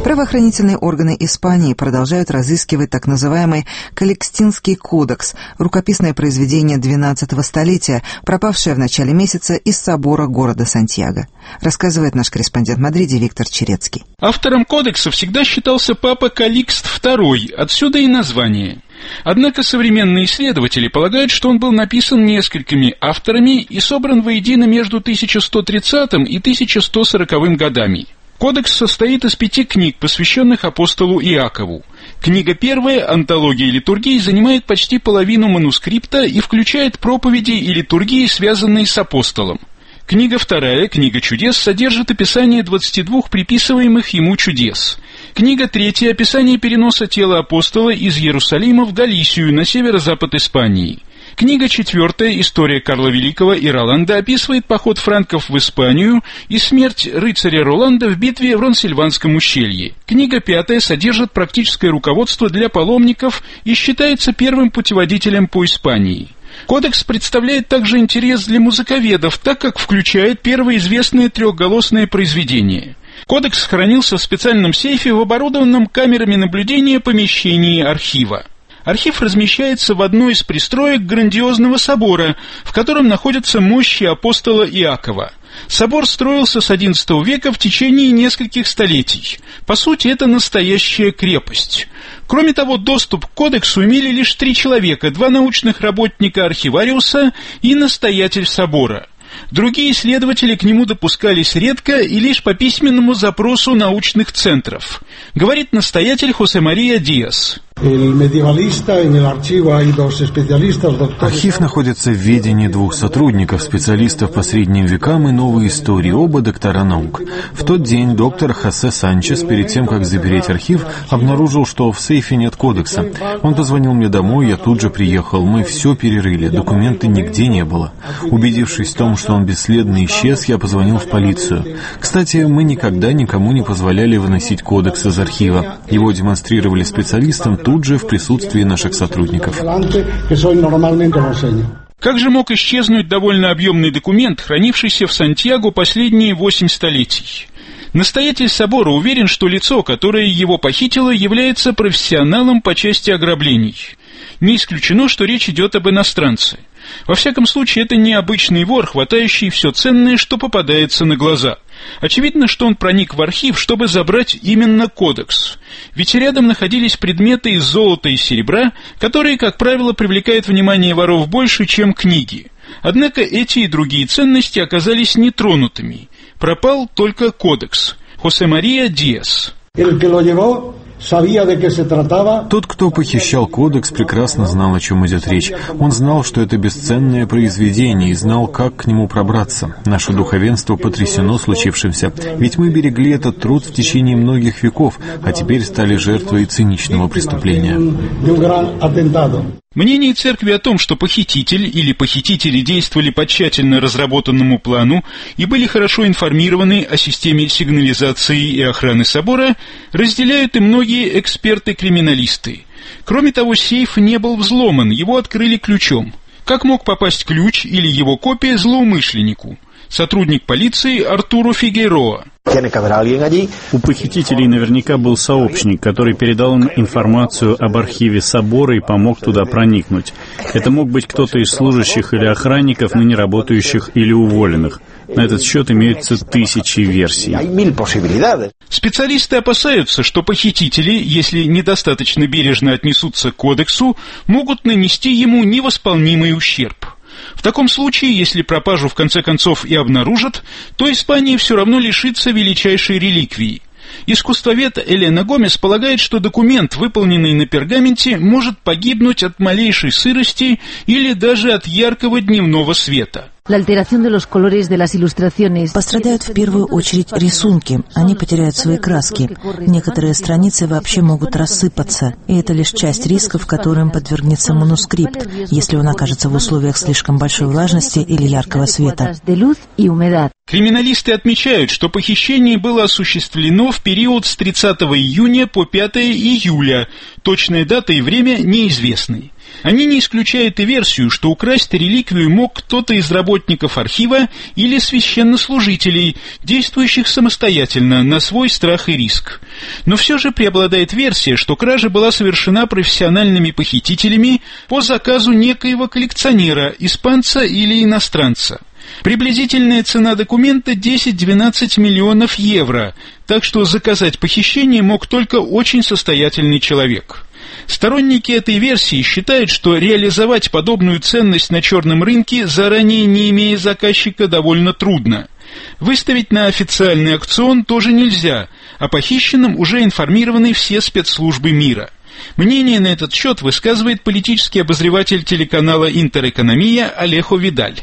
Правоохранительные органы Испании продолжают разыскивать так называемый Каликстинский кодекс, рукописное произведение XII столетия, пропавшее в начале месяца из собора города Сантьяго. Рассказывает наш корреспондент в Мадриде Виктор Черецкий. Автором кодекса всегда считался папа Каликст II, отсюда и название. Однако современные исследователи полагают, что он был написан несколькими авторами и собран воедино между 1130 и 1140 годами. Кодекс состоит из 5 книг, посвященных апостолу Иакову. Книга первая, «Антология литургии», занимает почти половину манускрипта и включает проповеди и литургии, связанные с апостолом. Книга вторая, «Книга чудес», содержит описание 22 приписываемых ему чудес. Книга третья, описание переноса тела апостола из Иерусалима в Галисию на северо-запад Испании. Книга четвертая, «История Карла Великого и Роланда», описывает поход франков в Испанию и смерть рыцаря Роланда в битве в Ронсильванском ущелье. Книга пятая содержит практическое руководство для паломников и считается первым путеводителем по Испании. Кодекс представляет также интерес для музыковедов, так как включает первое известное трехголосное произведение. Кодекс хранился в специальном сейфе в оборудованном камерами наблюдения помещении архива. Архив размещается в одной из пристроек грандиозного собора, в котором находятся мощи апостола Иакова. Собор строился с XI века в течение нескольких столетий. По сути, это настоящая крепость. Кроме того, доступ к кодексу имели лишь 3 человека, 2 научных работника архивариуса и настоятель собора. Другие исследователи к нему допускались редко и лишь по письменному запросу научных центров, говорит настоятель Хосе Мария Диас. Архив находится в ведении 2 сотрудников, специалистов по средним векам и новой истории, оба доктора наук. В тот день доктор Хосе Санчес, перед тем, как запереть архив, обнаружил, что в сейфе нет кодекса. Он позвонил мне домой, я тут же приехал. Мы все перерыли, документа нигде не было. Убедившись в том, что он бесследно исчез, я позвонил в полицию. Кстати, мы никогда никому не позволяли выносить кодекс из архива. Его демонстрировали специалистам тут же в присутствии наших сотрудников. Как же мог исчезнуть довольно объемный документ, хранившийся в Сантьяго последние 8 столетий? Настоятель собора уверен, что лицо, которое его похитило, является профессионалом по части ограблений. Не исключено, что речь идет об иностранце. Во всяком случае, это не обычный вор, хватающий все ценное, что попадается на глаза. Очевидно, что он проник в архив, чтобы забрать именно кодекс. Ведь рядом находились предметы из золота и серебра, которые, как правило, привлекают внимание воров больше, чем книги. Однако эти и другие ценности оказались нетронутыми. Пропал только кодекс. Хосе Мария Диас. Тот, кто похищал кодекс, прекрасно знал, о чем идет речь. Он знал, что это бесценное произведение, и знал, как к нему пробраться. Наше духовенство потрясено случившимся, ведь мы берегли этот труд в течение многих веков, а теперь стали жертвой циничного преступления. Мнение церкви о том, что похититель или похитители действовали по тщательно разработанному плану и были хорошо информированы о системе сигнализации и охраны собора, разделяют и многие эксперты-криминалисты. Кроме того, сейф не был взломан, его открыли ключом. Как мог попасть ключ или его копия злоумышленнику? Сотрудник полиции Артуро Фигейроа. У похитителей наверняка был сообщник, который передал им информацию об архиве собора и помог туда проникнуть. Это мог быть кто-то из служащих или охранников, ныне работающих или уволенных. На этот счет имеются тысячи версий. Специалисты опасаются, что похитители, если недостаточно бережно отнесутся к кодексу, могут нанести ему невосполнимый ущерб. В таком случае, если пропажу в конце концов и обнаружат, то Испания все равно лишится величайшей реликвии. Искусствовед Элена Гомес полагает, что документ, выполненный на пергаменте, может погибнуть от малейшей сырости или даже от яркого дневного света. Пострадают в первую очередь рисунки. Они потеряют свои краски. Некоторые страницы вообще могут рассыпаться. И это лишь часть рисков, которым подвергнется манускрипт, если он окажется в условиях слишком большой влажности или яркого света. Криминалисты отмечают, что похищение было осуществлено в период с 30 июня по 5 июля. Точная дата и время неизвестны. Они не исключают и версию, что украсть реликвию мог кто-то из работников архива или священнослужителей, действующих самостоятельно, на свой страх и риск. Но все же преобладает версия, что кража была совершена профессиональными похитителями по заказу некоего коллекционера, испанца или иностранца. Приблизительная цена документа 10-12 миллионов евро, так что заказать похищение мог только очень состоятельный человек. Сторонники этой версии считают, что реализовать подобную ценность на черном рынке, заранее не имея заказчика, довольно трудно. Выставить на официальный аукцион тоже нельзя, о похищенном уже информированы все спецслужбы мира. Мнение на этот счет высказывает политический обозреватель телеканала «Интерэкономия» Алехо Видаль.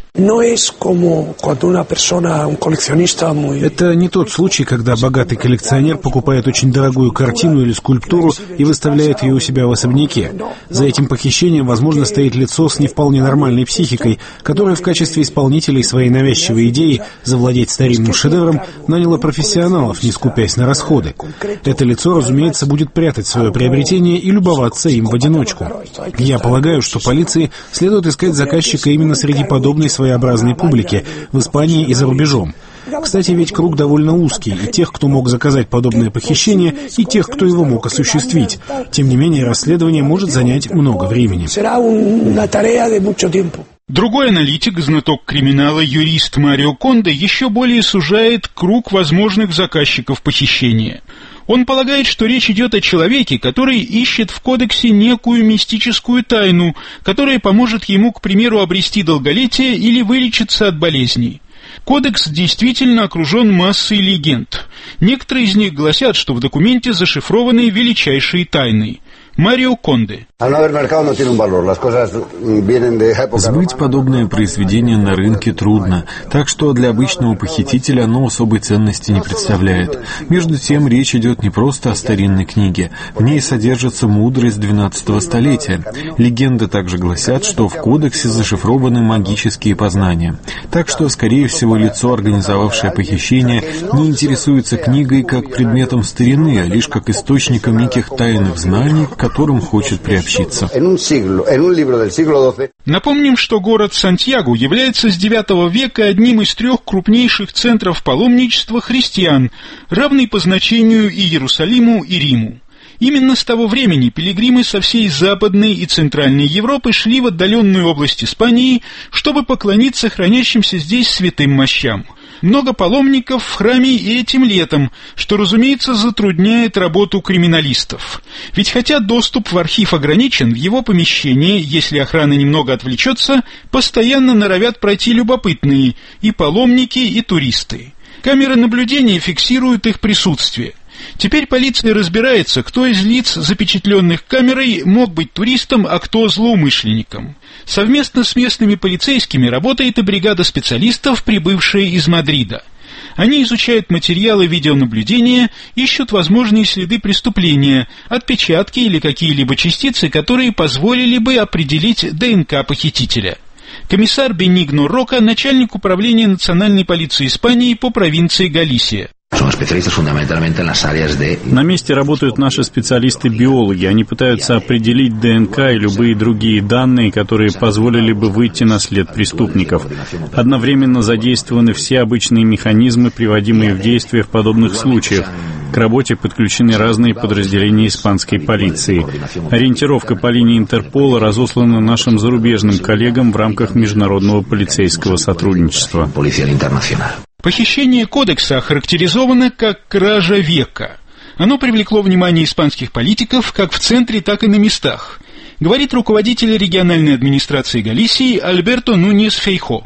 Это не тот случай, когда богатый коллекционер покупает очень дорогую картину или скульптуру и выставляет ее у себя в особняке. За этим похищением, возможно, стоит лицо с не вполне нормальной психикой, которое в качестве исполнителей своей навязчивой идеи завладеть старинным шедевром наняло профессионалов, не скупясь на расходы. Это лицо, разумеется, будет прятать свое приобретение и любоваться им в одиночку. Я полагаю, что полиции следует искать заказчика именно среди подобной своеобразной публики в Испании и за рубежом. Кстати, ведь круг довольно узкий, и тех, кто мог заказать подобное похищение, и тех, кто его мог осуществить. Тем не менее, расследование может занять много времени. Другой аналитик, знаток криминала, юрист Марио Конде, еще более сужает круг возможных заказчиков похищения. Он полагает, что речь идет о человеке, который ищет в кодексе некую мистическую тайну, которая поможет ему, к примеру, обрести долголетие или вылечиться от болезней. Кодекс действительно окружен массой легенд. Некоторые из них гласят, что в документе зашифрованы величайшие тайны. Марио Конде. Сбыть подобное произведение на рынке трудно, так что для обычного похитителя оно особой ценности не представляет. Между тем, речь идет не просто о старинной книге. В ней содержится мудрость XII столетия. Легенды также гласят, что в кодексе зашифрованы магические познания. Так что, скорее всего, лицо, организовавшее похищение, не интересуется книгой как предметом старины, а лишь как источником неких тайных знаний, к которым хочет приобщиться. Напомним, что город Сантьяго является с IX века одним из 3 крупнейших центров паломничества христиан, равный по значению и Иерусалиму, и Риму. Именно с того времени пилигримы со всей Западной и Центральной Европы шли в отдаленную область Испании, чтобы поклониться хранящимся здесь святым мощам. Много паломников в храме и этим летом, что, разумеется, затрудняет работу криминалистов. Ведь хотя доступ в архив ограничен, в его помещение, если охрана немного отвлечется, постоянно норовят пройти любопытные и паломники, и туристы. Камеры наблюдения фиксируют их присутствие. Теперь полиция разбирается, кто из лиц, запечатленных камерой, мог быть туристом, а кто злоумышленником. Совместно с местными полицейскими работает и бригада специалистов, прибывшая из Мадрида. Они изучают материалы видеонаблюдения, ищут возможные следы преступления, отпечатки или какие-либо частицы, которые позволили бы определить ДНК похитителя. Комиссар Бенигно Рока, начальник управления национальной полиции Испании по провинции Галисия. На месте работают наши специалисты-биологи. Они пытаются определить ДНК и любые другие данные, которые позволили бы выйти на след преступников. Одновременно задействованы все обычные механизмы, приводимые в действие в подобных случаях. К работе подключены разные подразделения испанской полиции. Ориентировка по линии Интерпола разослана нашим зарубежным коллегам в рамках международного полицейского сотрудничества. Похищение кодекса охарактеризовано как кража века. Оно привлекло внимание испанских политиков как в центре, так и на местах, говорит руководитель региональной администрации Галисии Альберто Нуньес Фейхо.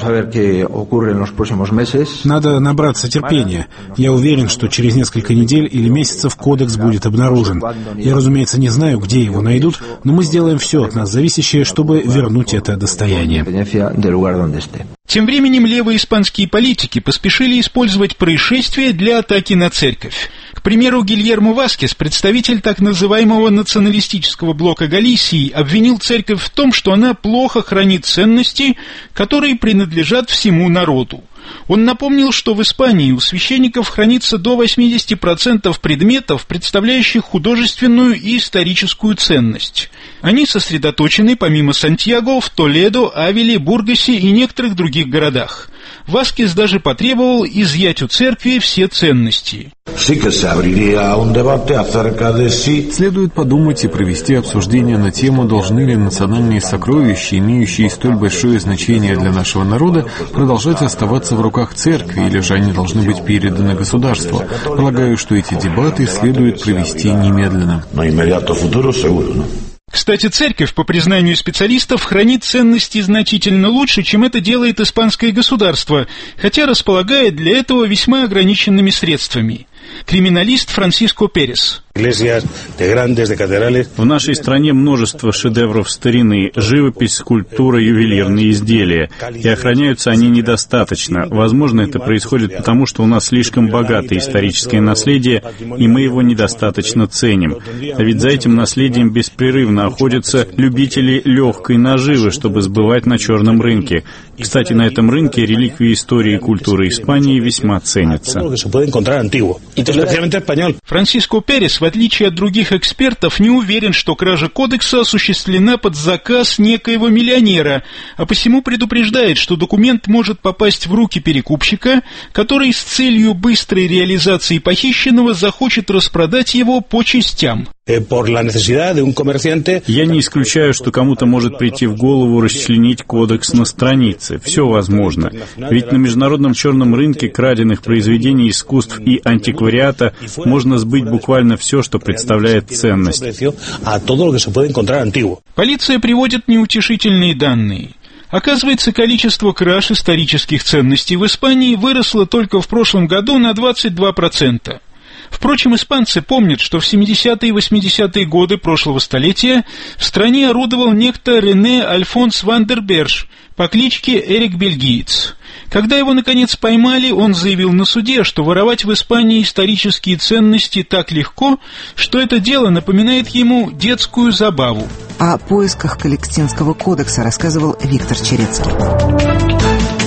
Надо набраться терпения. Я уверен, что через несколько недель или месяцев кодекс будет обнаружен. Я, разумеется, не знаю, где его найдут, но мы сделаем все от нас зависящее, чтобы вернуть это достояние. Тем временем левые испанские политики поспешили использовать происшествие для атаки на церковь. К примеру, Гильермо Васкес, представитель так называемого националистического блока Галисии, обвинил церковь в том, что она плохо хранит ценности, которые принадлежат всему народу. Он напомнил, что в Испании у священников хранится до 80% предметов, представляющих художественную и историческую ценность. Они сосредоточены, помимо Сантьяго, в Толедо, Авиле, Бургасе и некоторых других городах. Васкес даже потребовал изъять у церкви все ценности. Следует подумать и провести обсуждение на тему, должны ли национальные сокровища, имеющие столь большое значение для нашего народа, продолжать оставаться в руках церкви, или же они должны быть переданы государству. Полагаю, что эти дебаты следует провести немедленно. Кстати, церковь, по признанию специалистов, хранит ценности значительно лучше, чем это делает испанское государство, хотя располагает для этого весьма ограниченными средствами. Криминалист Франсиско Перес. В нашей стране множество шедевров старины, живопись, скульптура, ювелирные изделия. И охраняются они недостаточно. Возможно, это происходит потому, что у нас слишком богатое историческое наследие, и мы его недостаточно ценим. А ведь за этим наследием беспрерывно охотятся любители легкой наживы, чтобы сбывать на черном рынке. Кстати, на этом рынке реликвии истории и культуры Испании весьма ценятся. Франсиско Перес, в отличие от других экспертов, не уверен, что кража кодекса осуществлена под заказ некоего миллионера, а посему предупреждает, что документ может попасть в руки перекупщика, который с целью быстрой реализации похищенного захочет распродать его по частям. Я не исключаю, что кому-то может прийти в голову расчленить кодекс на странице. Все возможно. Ведь на международном черном рынке краденных произведений искусств и антиквариата можно сбыть буквально все, что представляет ценность. Полиция приводит неутешительные данные. Оказывается, количество краж исторических ценностей в Испании выросло только в прошлом году на 22%. Впрочем, испанцы помнят, что в 70-е и 80-е годы прошлого столетия в стране орудовал некто Рене Альфонс Вандерберж по кличке Эрик Бельгиец. Когда его, наконец, поймали, он заявил на суде, что воровать в Испании исторические ценности так легко, что это дело напоминает ему детскую забаву. О поисках Каликстинского кодекса рассказывал Виктор Черецкий.